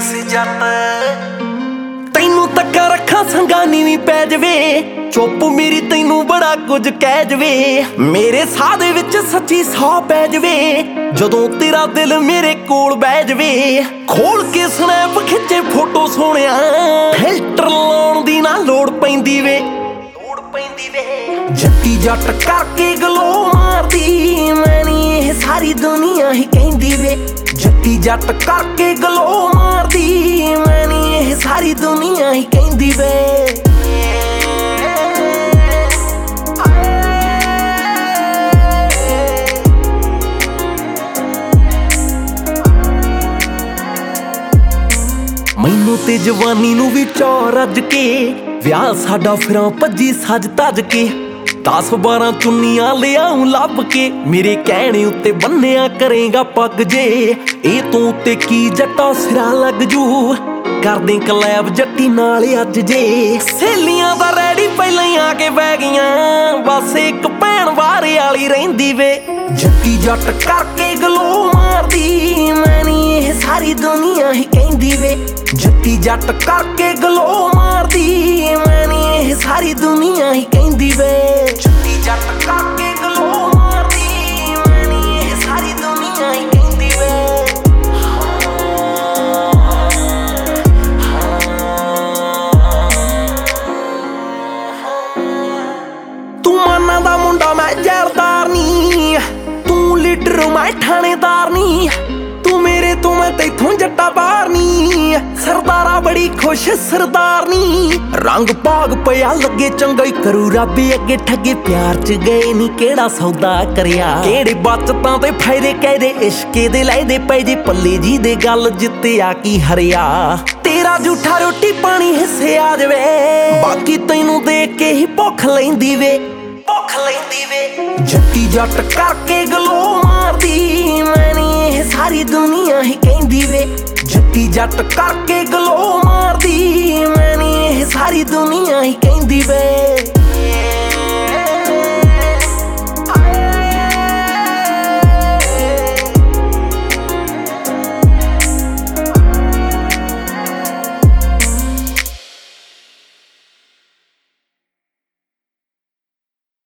mix ਜੱਟ ਤੈਨੂੰ ਤੱਕਾ ਰੱਖਾਂ ਸੰਗਾਨੀ ਵੀ ਪੈ ਜਵੇ ਚੁੱਪ ਮੇਰੀ ਤੈਨੂੰ ਬੜਾ ਕੁਝ ਕਹਿ ਜਵੇ ਮੇਰੇ ਸਾਹ ਦੇ ਵਿੱਚ ਸੱਚੀ ਸਾਹ ਪੈ ਜਵੇ ਜਦੋਂ ਤੇਰਾ ਦਿਲ ਮੇਰੇ ਕੋਲ ਬਹਿ ਜਵੇ ਖੋਲ ਕੇ ਸਨੈਪ ਖਿੱਚੇ ਫੋਟੋ ਸੋਹਣਿਆ ਫਿਲਟਰ ਲਾਉਣ ਦੀ ਨਾ ਲੋੜ ਪੈਂਦੀ ਵੇ ਜੱਟੀ ਜੱਟ ਕਰਕੇ ਗਲੋ ਮਾਰਦੀ ਮੈਂ ਨੀ ਇਹ ਸਾਰੀ ਦੁਨੀਆ ਹੀ ਕਹਿੰਦੀ ਵੇ ਜੱਟੀ ਜੱਟ ਕਰਕੇ ਗਲੋ ਮਾਰਦੀ ਮੈਂ ਨੀ ਇਹ ਸਾਰੀ ਦੁਨੀਆ ਹੀ ਕਹਿੰਦੀ ਵੇ ਮੈਨੂੰ ਤੇ ਜਵਾਨੀ ਨੂੰ ਵੀ ਚੌ ਰੱਜ ਕੇ ਵਿਆਹ ਸਾਡਾ ਫਿਰਾਂ ਭੱਜੀ ਸੱਜ ਤੱਜ ਕੇ 10-12 ਚੁੰਨੀਆਂ ਲਿਆਉਂ ਲੱਭ ਕੇ ਮੇਰੇ ਕਹਿਣੇ ਉੱਤੇ ਬੰਨਿਆ ਕਰੇਗਾ ਪੱਗ ਜੇ ਇਹ ਤੂੰ ਤੇ ਕੀ ਜੱਟਾ ਸਿਰਾ ਲੱਗ ਜੂ ਕਰਦੇ ਕਲੈਬ ਜੱਟੀ ਨਾਲ ਅੱਜ ਜੇ ਸਹੇਲੀਆਂ ਦਾ ਰੈਡੀ ਪਹਿਲਾਂ ਹੀ ਆ ਕੇ ਬਹਿ ਗਈਆਂ ਬਸ ਇੱਕ ਭੈਣ ਵਾਰੇ ਵਾਲੀ ਰਹਿੰਦੀ ਵੇ ਜੱਟੀ ਜੱਟ ਕਰਕੇ ਗਲੋ ਮਾਰਦੀ ਮੈਂ ਨੀ ਇਹ ਸਾਰੀ ਦੁਨੀਆ ਹੀ ਕਹਿੰਦੀ ਵੇ ਜੱਟੀ ਜੱਟ ਕਰਕੇ ਗਲੋ ਮਾਰਦੀ ਮੈਂ ਨੀ ਇਹ ਸਾਰੀ ਦੁਨੀਆ ਹੀ ਕਹਿੰਦੀ ਵੇ ਜੱਟੀ ਜੱਟ ਕਰਕੇ ਗਲੋ ਮਾਰਦੀ ਮੈਂ ਨੀ ਇਹ ਸਾਰੀ ਦੁਨੀਆ ਹੀ ਕਹਿੰਦੀ ਵੇ ਤੂੰ ਮਾਨਾ ਦਾ ਮੁੰਡਾ ਮੈਂ ਜ਼ਰਦਾਰ ਨੀ ਤੂੰ ਲੀਡਰ ਮੈਂ ਥਾਣੇਦਾਰ ਨੀ ਤੂੰ ਮੇਰੇ ਤੋਂ ਮੈਂ ਤੈਥੋਂ ਜੱਟਾ ਬਾਹਰ ਨੀ ਸਰਦਾਰਾ ਬੜੀ ਖੁਸ਼ ਸਰਦਾਰਨੀ ਰੰਗ ਭਾਗ ਪਿਆ ਲੱਗੇ ਚੰਗਾ ਹੀ ਕਰੂ ਰੱਬ ਅੱਗੇ ਠੱਗੇ ਪਿਆਰ ਚ ਗਏ ਨੀ ਕਿਹੜਾ ਸੌਦਾ ਕਰਿਆ ਕਿਹੜੇ ਬਚਤਾਂ ਤੇ ਫਾਇਦੇ ਕਹਦੇ ਇਸ਼ਕੇ ਦੇ ਲੈਦੇ ਪੈ ਜੇ ਪੱਲੇ ਜੀ ਦੇ ਗੱਲ ਜਿੱਤਿਆ ਕੀ ਹਰਿਆ ਤੇਰਾ ਝੂਠਾ ਰੋਟੀ ਪਾਣੀ ਹਿੱਸੇ ਆ ਜਵੇ ਬਾਕੀ ਤੈਨੂੰ ਦੇਖ ਕੇ ਹੀ ਭੁੱਖ ਲੈਂਦੀ ਵੇ ਜੱਟੀ ਜੱਟ ਕਰਕੇ ਗਲੋ ਮਾਰਦੀ ਮੈਂ ਨੀ ਇਹ ਸਾਰੀ ਦੁਨੀਆ ਹੀ ਕਹਿੰਦੀ ਵੇ ਜੱਟੀ ਜੱਟ ਕਰਕੇ ਗਲੋ ਮਾਰਦੀ ਮੈਂ ਨੀ ਇਹ ਸਾਰੀ ਦੁਨੀਆ ਹੀ ਕਹਿੰਦੀ ਵੇ